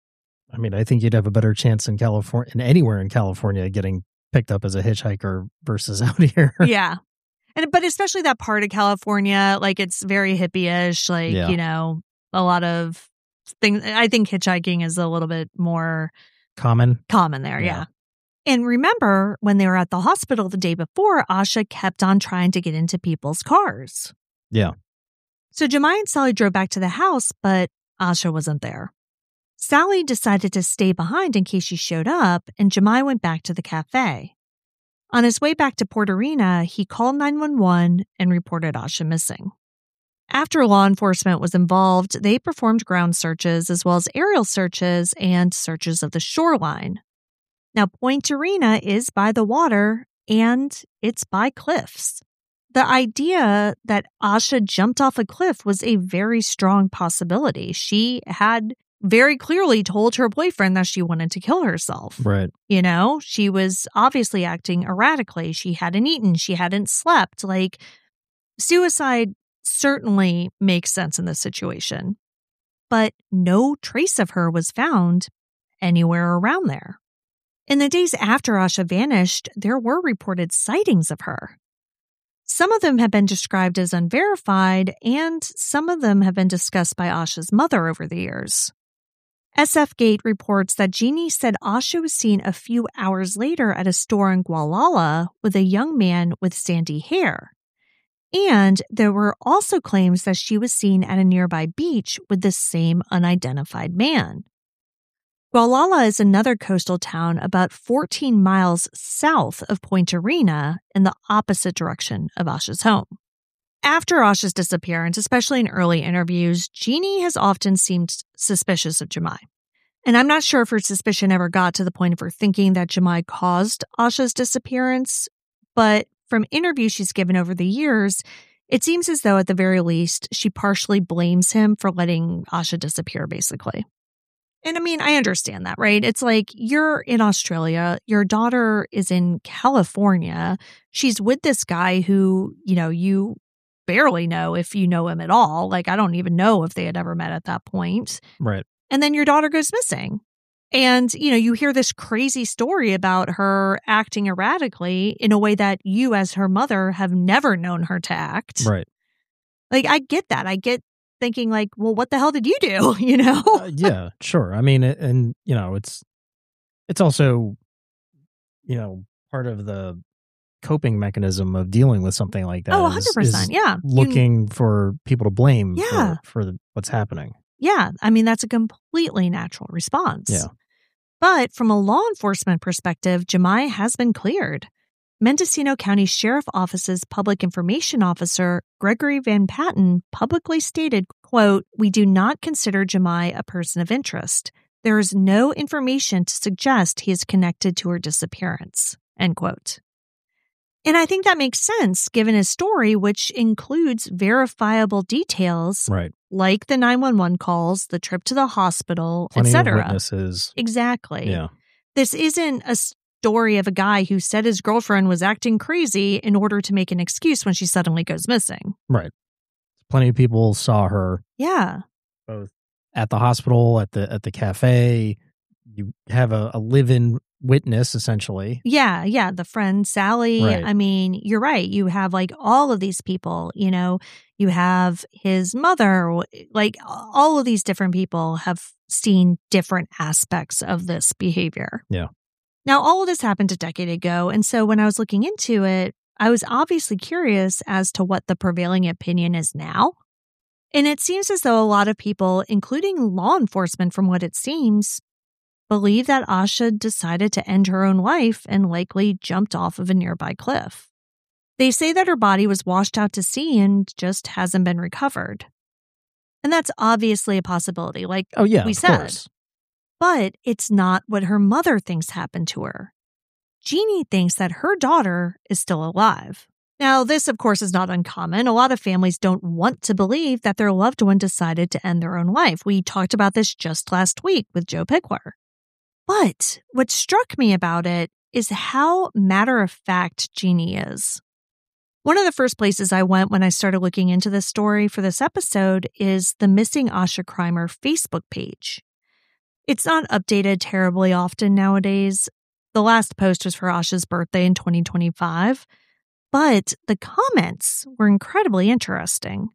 I mean, I think you'd have a better chance in California, and anywhere in California, getting picked up as a hitchhiker versus out here. Yeah. But especially that part of California, like it's very hippie-ish, like, a lot of things. I think hitchhiking is a little bit more common there. Yeah. And remember, when they were at the hospital the day before, Asha kept on trying to get into people's cars. Yeah. So Jemai and Sally drove back to the house, but Asha wasn't there. Sally decided to stay behind in case she showed up, and Jemai went back to the cafe. On his way back to Port Arena, he called 911 and reported Asha missing. After law enforcement was involved, they performed ground searches as well as aerial searches and searches of the shoreline. Now, Point Arena is by the water, and it's by cliffs. The idea that Asha jumped off a cliff was a very strong possibility. She had very clearly told her boyfriend that she wanted to kill herself. Right. She was obviously acting erratically. She hadn't eaten. She hadn't slept. Like, suicide certainly makes sense in this situation. But no trace of her was found anywhere around there. In the days after Asha vanished, there were reported sightings of her. Some of them have been described as unverified, and some of them have been discussed by Asha's mother over the years. SF Gate reports that Jeannie said Asha was seen a few hours later at a store in Gualala with a young man with sandy hair. And there were also claims that she was seen at a nearby beach with the same unidentified man. Gualala is another coastal town about 14 miles south of Point Arena in the opposite direction of Asha's home. After Asha's disappearance, especially in early interviews, Jeannie has often seemed suspicious of Jemai. And I'm not sure if her suspicion ever got to the point of her thinking that Jemai caused Asha's disappearance, but from interviews she's given over the years, it seems as though at the very least she partially blames him for letting Asha disappear, basically. And I mean, I understand that, right? It's like you're in Australia, your daughter is in California, she's with this guy who, you barely know if you know him at all. Like, I don't even know if they had ever met at that point. Right. And then your daughter goes missing. And, you hear this crazy story about her acting erratically in a way that you as her mother have never known her to act. Right. Like, I get that. I get thinking like, well, what the hell did you do? Yeah, sure. I mean, and it's also, part of the coping mechanism of dealing with something like that. Oh, 100%. Yeah. Looking for people to blame for what's happening. Yeah. I mean, that's a completely natural response. Yeah. But from a law enforcement perspective, Jemai has been cleared. Mendocino County Sheriff Office's Public Information Officer, Gregory Van Patten, publicly stated, quote, "We do not consider Jemai a person of interest. There is no information to suggest he is connected to her disappearance," end quote. And I think that makes sense given his story, which includes verifiable details, right, like the 911 calls, the trip to the hospital, etc. Plenty of witnesses. Exactly. Yeah. This isn't a story of a guy who said his girlfriend was acting crazy in order to make an excuse when she suddenly goes missing. Right. Plenty of people saw her. Yeah. Both at the hospital, at the cafe. You have a live-in witness, essentially. Yeah. The friend, Sally. Right. I mean, you're right. You have like all of these people, you have his mother, like all of these different people have seen different aspects of this behavior. Yeah. Now, all of this happened a decade ago. And so when I was looking into it, I was obviously curious as to what the prevailing opinion is now. And it seems as though a lot of people, including law enforcement from what it seems, believe that Asha decided to end her own life and likely jumped off of a nearby cliff. They say that her body was washed out to sea and just hasn't been recovered. And that's obviously a possibility, like we said. Course. But it's not what her mother thinks happened to her. Jeannie thinks that her daughter is still alive. Now, this, of course, is not uncommon. A lot of families don't want to believe that their loved one decided to end their own life. We talked about this just last week with Joe Pickler. But what struck me about it is how matter-of-fact Jeannie is. One of the first places I went when I started looking into this story for this episode is the Missing Asha Crimer Facebook page. It's not updated terribly often nowadays. The last post was for Asha's birthday in 2025, but the comments were incredibly interesting.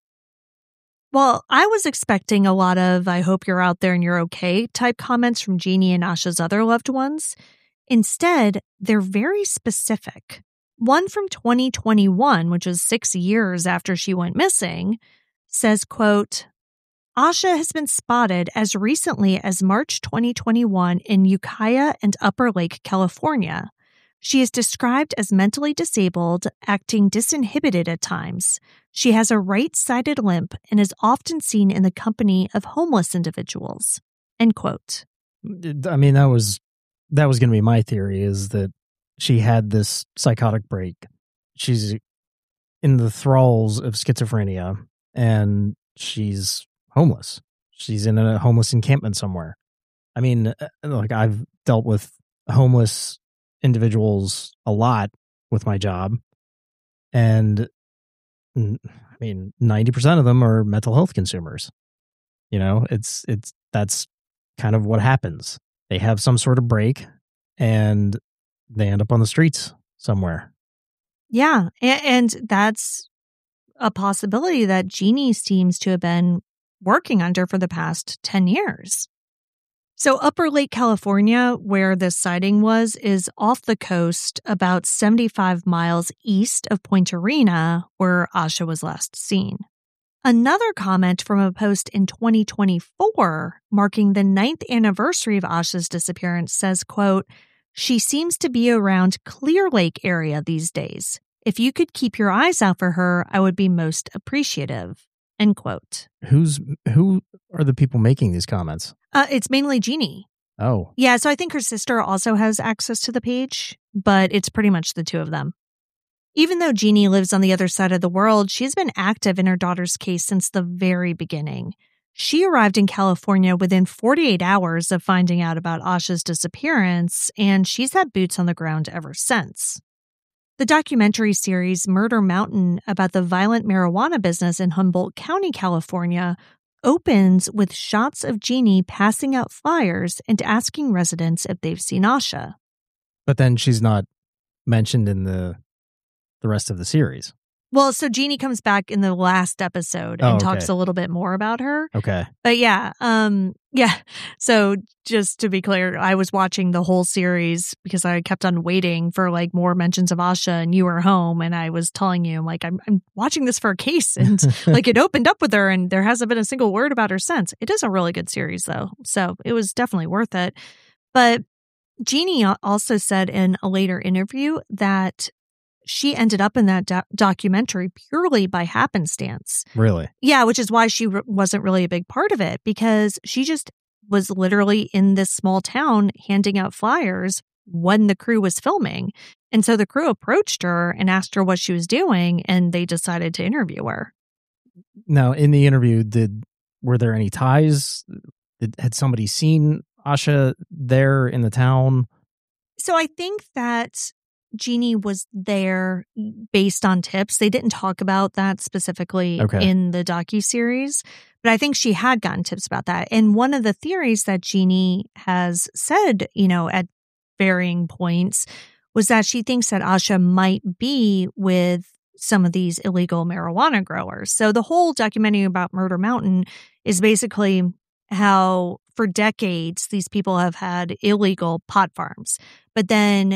Well, I was expecting a lot of "I hope you're out there and you're okay" type comments from Jeannie and Asha's other loved ones. Instead, they're very specific. One from 2021, which was 6 years after she went missing, says, quote, "Asha has been spotted as recently as March 2021 in Ukiah and Upper Lake, California. She is described as mentally disabled, acting disinhibited at times. She has a right-sided limp and is often seen in the company of homeless individuals." End quote. I mean, that was going to be my theory, is that she had this psychotic break. She's in the thralls of schizophrenia, and she's homeless. She's in a homeless encampment somewhere. I mean, like, I've dealt with homeless individuals a lot with my job, and I mean, 90% of them are mental health consumers. You know, that's kind of what happens. They have some sort of break and they end up on the streets somewhere. Yeah, and that's a possibility that Jeannie seems to have been working under for the past 10 years. So Upper Lake, California, where this sighting was, is off the coast about 75 miles east of Point Arena, where Asha was last seen. Another comment from a post in 2024, marking the 9th anniversary of Asha's disappearance, says, quote, "She seems to be around Clear Lake area these days. If you could keep your eyes out for her, I would be most appreciative." End quote. Who are the people making these comments? It's mainly Jeannie. Oh. Yeah, so I think her sister also has access to the page, but it's pretty much the two of them. Even though Jeannie lives on the other side of the world, she's been active in her daughter's case since the very beginning. She arrived in California within 48 hours of finding out about Asha's disappearance, and she's had boots on the ground ever since. The documentary series Murder Mountain, about the violent marijuana business in Humboldt County, California, opens with shots of Jeannie passing out flyers and asking residents if they've seen Asha. But then she's not mentioned in the rest of the series. Well, so Jeannie comes back in the last episode and talks a little bit more about her. Okay. But yeah. So just to be clear, I was watching the whole series because I kept on waiting for like more mentions of Asha, and you were home, and I was telling you, like, I'm watching this for a case, and like it opened up with her and there hasn't been a single word about her since. It is a really good series though. So it was definitely worth it. But Jeannie also said in a later interview that she ended up in that documentary purely by happenstance. Really? Yeah, which is why she wasn't really a big part of it, because she just was literally in this small town handing out flyers when the crew was filming. And so the crew approached her and asked her what she was doing, and they decided to interview her. Now, in the interview, were there any ties? Had somebody seen Asha there in the town? So I think that Jeannie was there based on tips. They didn't talk about that specifically in the docuseries, but I think she had gotten tips about that. And one of the theories that Jeannie has said, you know, at varying points, was that she thinks that Asha might be with some of these illegal marijuana growers. So the whole documentary about Murder Mountain is basically how for decades these people have had illegal pot farms. But then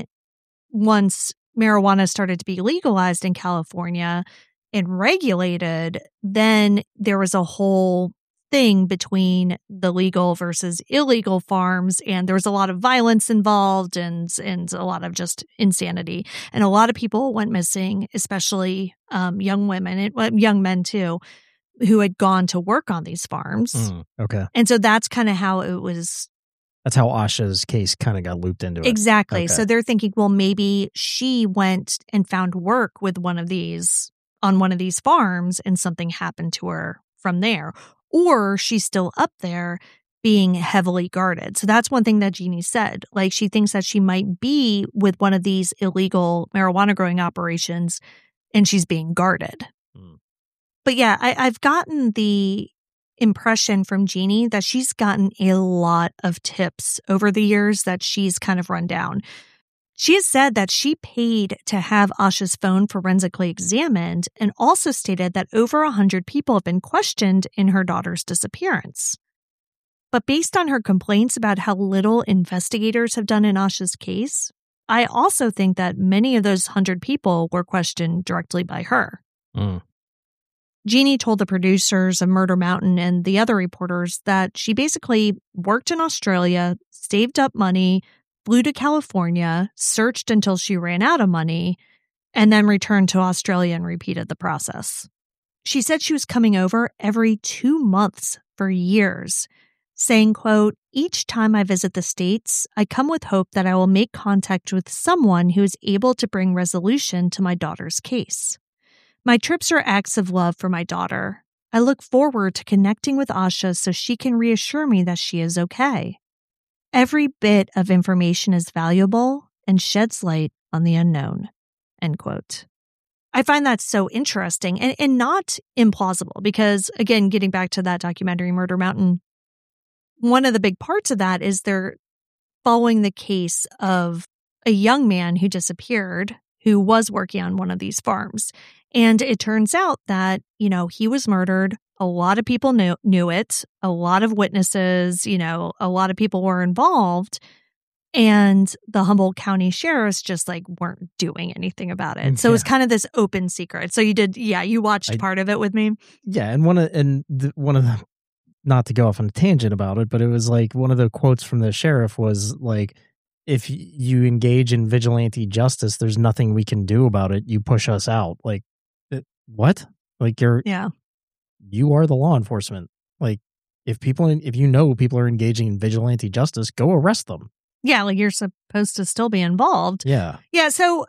once marijuana started to be legalized in California and regulated, then there was a whole thing between the legal versus illegal farms, and there was a lot of violence involved and a lot of just insanity. And a lot of people went missing, especially young women and young men too, who had gone to work on these farms. Okay. And so that's kind of how it was. That's how Asha's case kind of got looped into it. Exactly. Okay. So they're thinking, well, maybe she went and found work with one of these on one of these farms and something happened to her from there. Or she's still up there being heavily guarded. So that's one thing that Jeannie said. Like, she thinks that she might be with one of these illegal marijuana growing operations and she's being guarded. But yeah, I've gotten the impression from Jeannie that she's gotten a lot of tips over the years that she's kind of run down. She has said that she paid to have Asha's phone forensically examined and also stated that over 100 people have been questioned in her daughter's disappearance. But based on her complaints about how little investigators have done in Asha's case, I also think that many of those 100 people were questioned directly by her. Jeannie told the producers of Murder Mountain and the other reporters that she basically worked in Australia, saved up money, flew to California, searched until she ran out of money, and then returned to Australia and repeated the process. She said she was coming over every 2 months for years, saying, quote, "Each time I visit the States, I come with hope that I will make contact with someone who is able to bring resolution to my daughter's case. My trips are acts of love for my daughter. I look forward to connecting with Asha so she can reassure me that she is okay. Every bit of information is valuable and sheds light on the unknown," end quote. I find that so interesting and not implausible because, again, getting back to that documentary, Murder Mountain, one of the big parts of that is they're following the case of a young man who disappeared who was working on one of these farms. And it turns out that, he was murdered. A lot of people knew it. A lot of witnesses, a lot of people were involved. And the Humboldt County sheriffs just weren't doing anything about it. So it was kind of this open secret. So you watched part of it with me. Yeah. And one of the, not to go off on a tangent about it, but it was one of the quotes from the sheriff was if you engage in vigilante justice, there's nothing we can do about it. You push us out. What? You are the law enforcement. If people are engaging in vigilante justice, go arrest them. Yeah, you're supposed to still be involved. Yeah. Yeah, so,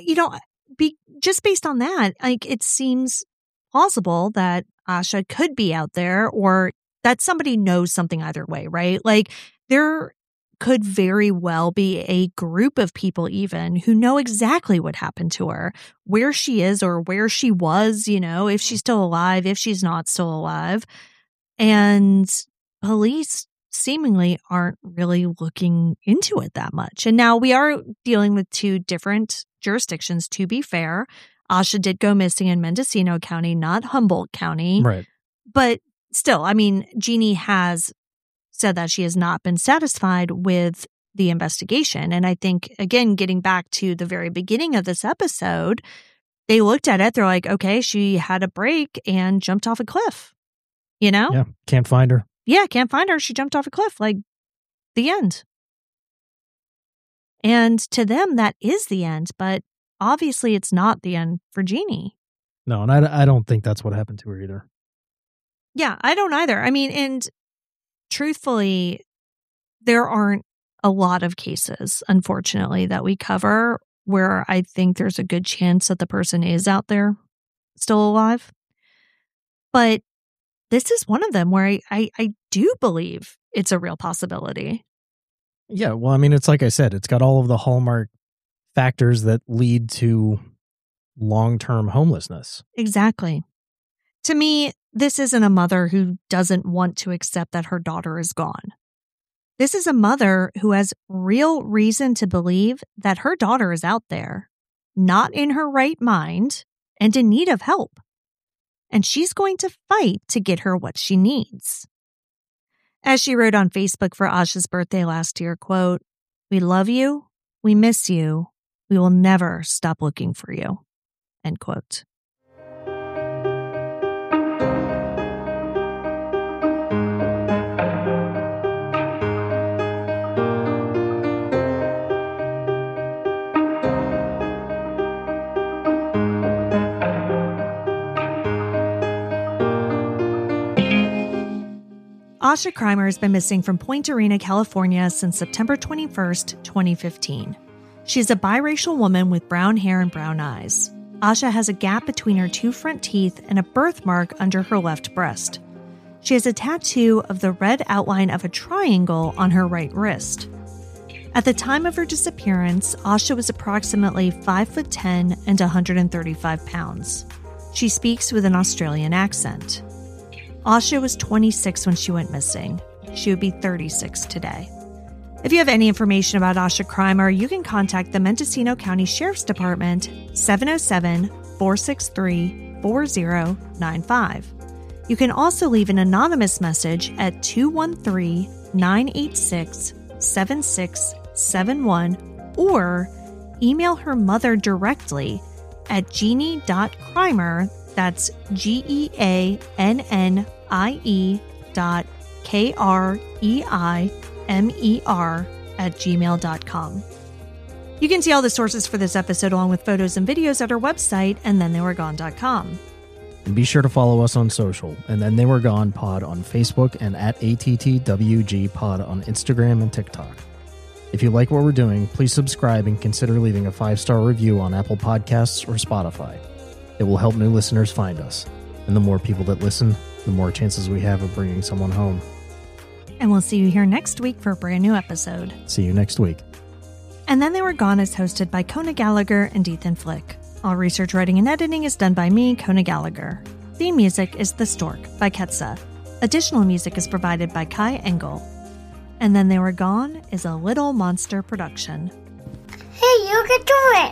just based on that, it seems plausible that Asha could be out there or that somebody knows something either way, right? There could very well be a group of people even who know exactly what happened to her, where she is or where she was, if she's still alive, if she's not still alive. And police seemingly aren't really looking into it that much. And now we are dealing with two different jurisdictions, to be fair. Asha did go missing in Mendocino County, not Humboldt County. Right. But still, Jeannie has said that she has not been satisfied with the investigation. And I think, again, getting back to the very beginning of this episode, they looked at it. They're like, okay, she had a break and jumped off a cliff, Yeah, can't find her. Yeah, can't find her. She jumped off a cliff, the end. And to them, that is the end. But obviously, it's not the end for Jeannie. No, and I don't think that's what happened to her either. Yeah, I don't either. And truthfully, there aren't a lot of cases, unfortunately, that we cover where I think there's a good chance that the person is out there still alive. But this is one of them where I do believe it's a real possibility. Yeah, well, it's like I said, it's got all of the hallmark factors that lead to long-term homelessness. Exactly. To me, this isn't a mother who doesn't want to accept that her daughter is gone. This is a mother who has real reason to believe that her daughter is out there, not in her right mind, and in need of help. And she's going to fight to get her what she needs. As she wrote on Facebook for Asha's birthday last year, quote, "We love you. We miss you. We will never stop looking for you," end quote. Asha Crimer has been missing from Point Arena, California since September 21st, 2015. She's a biracial woman with brown hair and brown eyes. Asha has a gap between her two front teeth and a birthmark under her left breast. She has a tattoo of the red outline of a triangle on her right wrist. At the time of her disappearance, Asha was approximately 5'10" and 135 pounds. She speaks with an Australian accent. Asha was 26 when she went missing. She would be 36 today. If you have any information about Asha Crimer, you can contact the Mendocino County Sheriff's Department 707-463-4095. You can also leave an anonymous message at 213-986-7671 or email her mother directly at jeannie.crimer, that's GEANNIE.KREIMER@gmail.com. You can see all the sources for this episode along with photos and videos at our website, andthentheywere.gone.com. And be sure to follow us on social, and Then They Were Gone Pod on Facebook and at ATTWG Pod on Instagram and TikTok. If you like what we're doing, please subscribe and consider leaving a 5-star review on Apple Podcasts or Spotify. It will help new listeners find us. And the more people that listen, the more chances we have of bringing someone home. And we'll see you here next week for a brand new episode. See you next week. And Then They Were Gone is hosted by Kona Gallagher and Ethan Flick. All research, writing, and editing is done by me, Kona Gallagher. Theme music is The Stork by Ketsa. Additional music is provided by Kai Engel. And Then They Were Gone is a Little Monster production. Hey, you can do it!